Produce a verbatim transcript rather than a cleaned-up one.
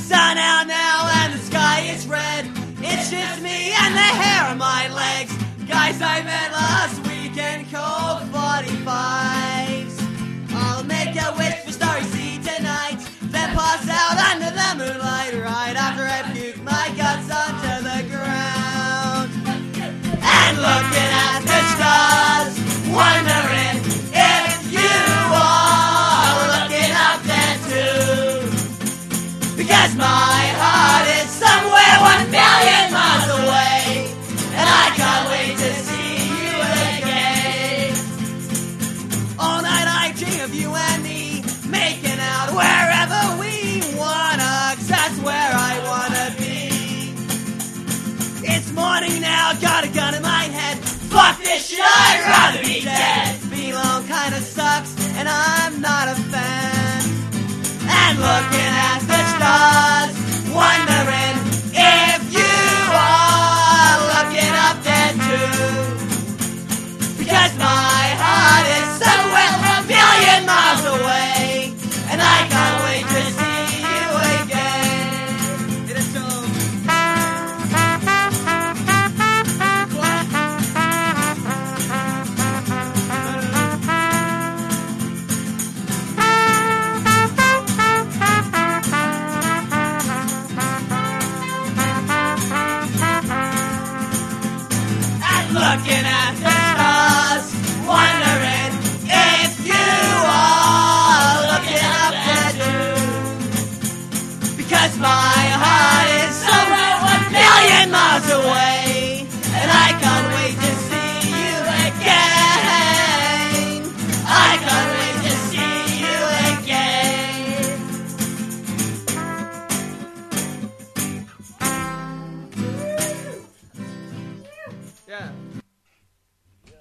sun out now and the sky is red. It's just me and the hair on my legs. Guys I met last weekend called forty-fives. I'll make a wish for Starry Sea tonight, then pass out under the moonlight right after I puke my guts onto the ground. And looking at the stars, wondering if you are looking up there too. Because my heart is somewhere one million miles away, and I can't wait to see you again. All night I dream of you and me, making out wherever we wanna, 'cause that's where I wanna be. It's morning now, got a gun in my head. Fuck this shit, I'd rather be dead. Being alone kinda sucks, and I'm not a fan. And looking at the stars, wondering if you are looking up there too. Because my heart is somewhere a billion miles away, and I can't wait to see you again. It is so. Looking at the stars, wondering if you are looking up there too. Because my